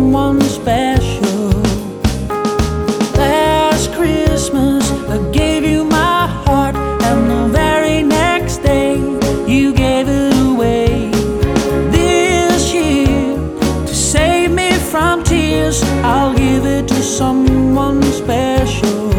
someone special. Last Christmas I gave you my heart, and the very next day you gave it away. This year, to save me from tears, I'll give it to someone special.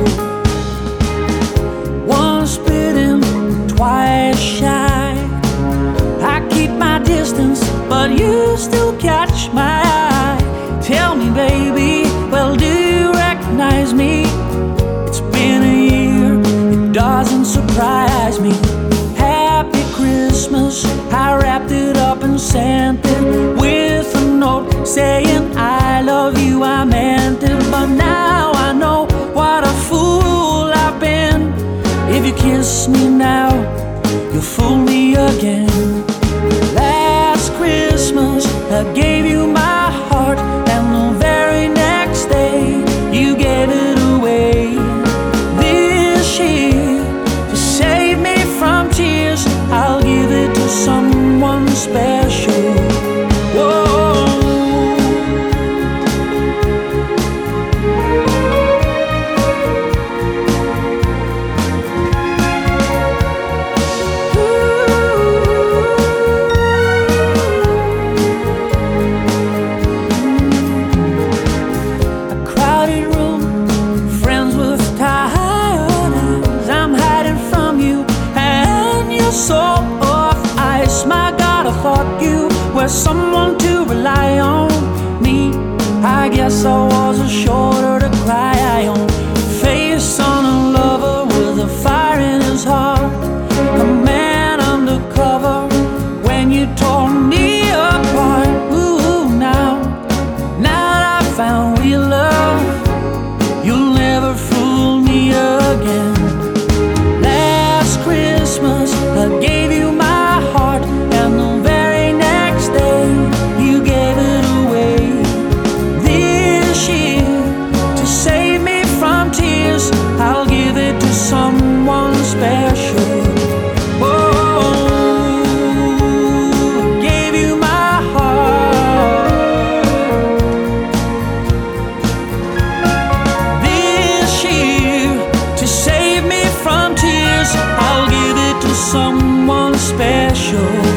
Once bitten, twice shy, I keep my distance, but you still catch my eye. Tell me, baby, well, do you recognize me? It's been a year, it doesn't surprise me. Happy Christmas, I wrapped it up and sent it with a note saying I love you, I meant it. But now I know what a fool I've been. If you kiss me now, you'll fool me again. Last Christmas I gave you my heart, and the very next day you gave it away. This year, to save me from tears, I'll give it to someone special. Whoa. So off ice, my God, I thought you were someone to rely on. Me, I guess I was a shoulder to cry on. Face on a lover with a fire in his heart, a man undercover when you tore me apart. Ooh, now that I found real love, you'll never fool me again. Last Christmas I gave you my heart, and the very next day you gave it away. This year, to save me from tears, I'll give it to someone special. Oh, I gave you my heart. This year, to save me from tears, I'll give it to someone special.